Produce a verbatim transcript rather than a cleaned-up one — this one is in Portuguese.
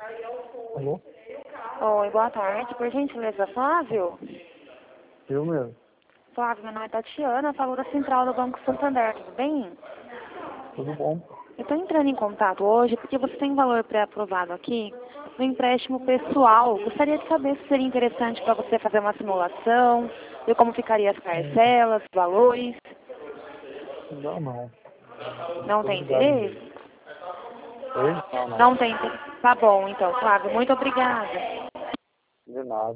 Alô? Oi, boa tarde. Por gentileza, Flávio? Eu mesmo. Flávio, meu nome é Tatiana, falo da Central do Banco Santander, tudo bem? Tudo bom? Eu estou entrando em contato hoje porque você tem valor pré-aprovado aqui no empréstimo pessoal. Gostaria de saber se seria interessante para você fazer uma simulação, ver como ficaria as Hum, parcelas, os valores. Não, não. Não Muito tem obrigado mesmo. interesse? Oi? Não, não. Não tem interesse. Tá bom, então, Flávio, muito obrigada. De nada.